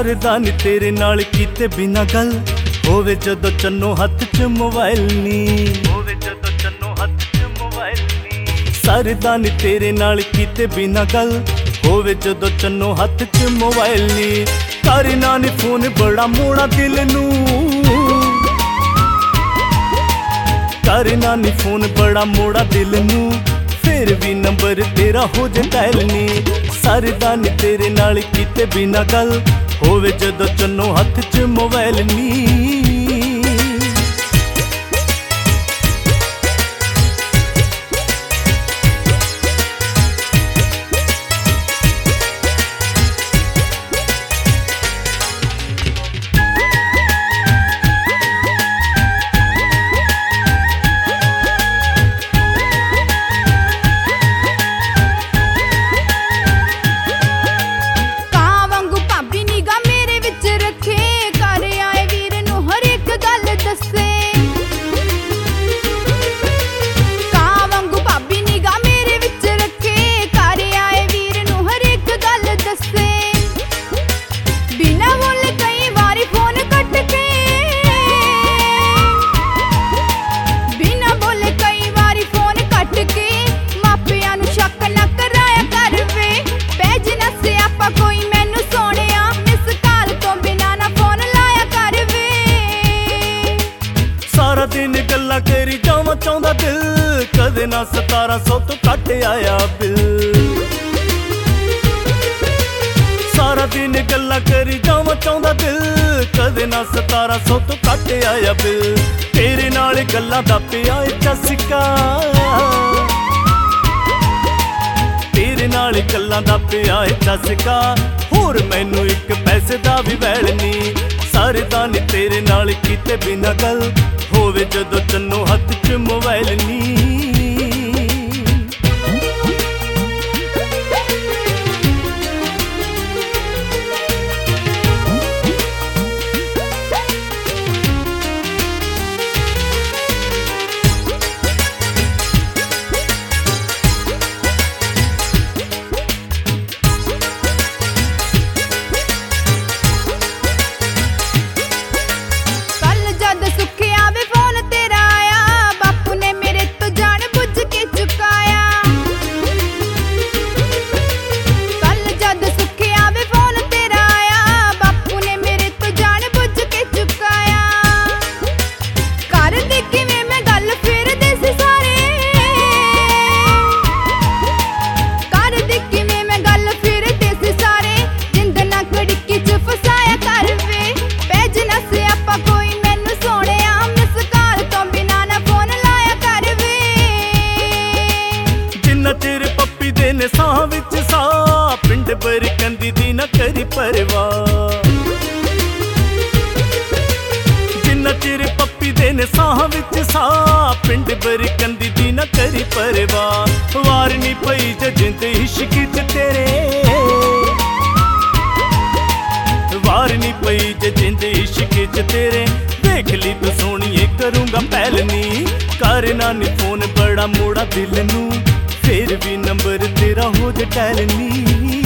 सरदा नी तेरे नाल कीते बिना गल होवे जदों चन्नो हत्थ च मोबाइल नी सरदा नी तेरे नाल कीते बिना गल होवे जदों चन्नो हत्थ च मोबाइल नी करना नी फोन बड़ा मोड़ा दिल नू करना नी फोन बड़ा मोड़ा दिल नू फिर भी नंबर तेरा हो जाए डायल नी सरदा नी तेरे नाल कीते बिना गल होवे जदों चन्नो हत्थ च मोबाइल नी। सारा दिन गल्लां करी जावां चाहुंदा दिल कदे ना 1700 तो घट आया बिल सारा दिन गल्लां करी जावां चाहुंदा दिल कदे ना 1700 तो घट आया बिल तेरे नाल गल्लां दा पिया चस्का तेरे नाल गल्लां दा पिया चस्का होर मैनू एक पैसे दा भी वैल नी सरदा नी तेरे नाल कीते बिना गल होवे जदों चन्नो हत्थ च मोबाइल नी। साह विच सा पिंड बरकंदी दी ना करी परवाह जिन्ना चिर पप्पी दे ने साह विच सा पिंड बरकंदी दी ना करी परवाह वार नी पई जिंद इश्क च तेरे वार नी पई जिंद इश्क च तेरे देख ली तू सोहणीए करूंगा पहल नी करना नी फोन बड़ा मोड़ा दिल नू फिर भी नंबर तेरा हो जाए डायल नी।